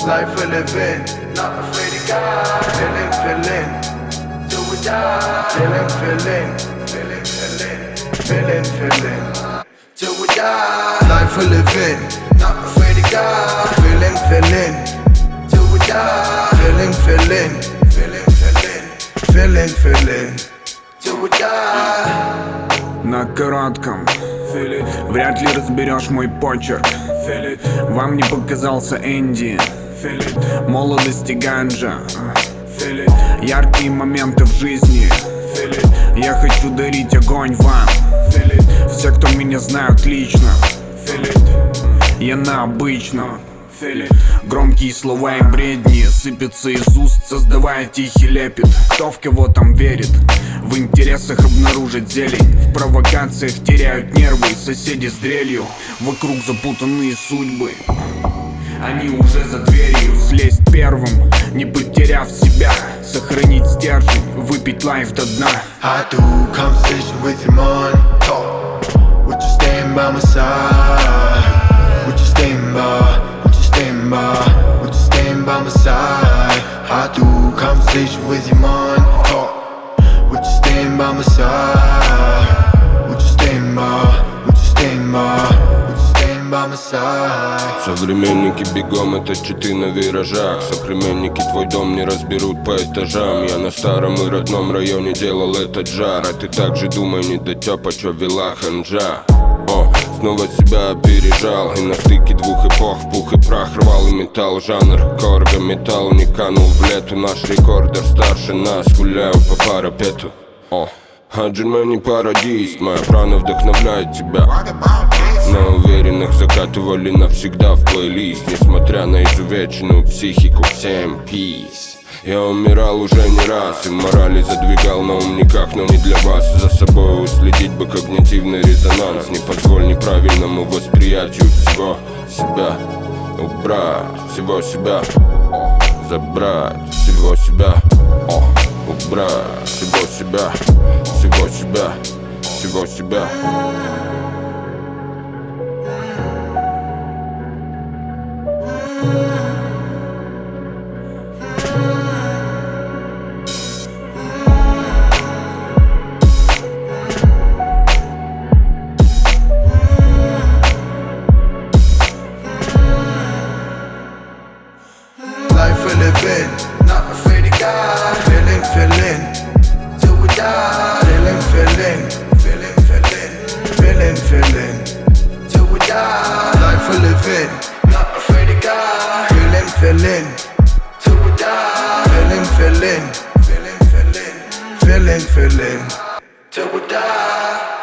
Life we live in, not afraid of God. Feeling, till we die. Feeling, till we die. Life we live in, not afraid of God. Feeling, till we die. Feeling, till we die. На коротком вряд ли разберешь мой почерк. Вам не показался Энди, молодость и ганджа, яркие моменты в жизни. Я хочу дарить огонь вам. Все, кто меня знают лично, я на обычном. Громкие слова и бредни сыпятся из уст, создавая тихий лепет. Кто в кого там верит? В интересах обнаружить зелень, в провокациях теряют нервы соседи с дрелью. Вокруг запутанные судьбы, они уже за дверью. Слезть первым, не потеряв себя, сохранить стержень, выпить лайф до дна. I do conversation with your mind. Talk. Would you stand by my side? Would you stand by? Would you stand by? Would you stand by my side? I do conversation with your mind. Talk. Would you stand by my side? Would you stand by? Would you stand by? Would you stand by my side? Современники бегом, это читы на виражах. Соплеменники твой дом не разберут по этажам. Я на старом и родном районе делал этот жар. А ты так же думай, не дотёпа, чё вела ханжа. Снова себя опережал, и на стыке двух эпох в пух и прах рвал и металл. Жанр корга, металл не канул в лету. Наш рекордер старше нас, гуляю по парапету. Хаджима не пародист, моя прана вдохновляет тебя. На уверенных закатывали навсегда в плейлист. Несмотря на изувеченную психику, всем peace. Я умирал уже не раз и морали задвигал на умниках, но не для вас. За собой уследить бы когнитивный резонанс. Не позволь неправильному восприятию всего себя. Убрать всего себя, забрать всего себя. Убрать всего себя, всего себя, всего себя. Life we live in, not afraid of God. Feeling, till we die. Feeling, till we die. Life we live in, not afraid of God. Feeling, till we die. Feeling, till we die.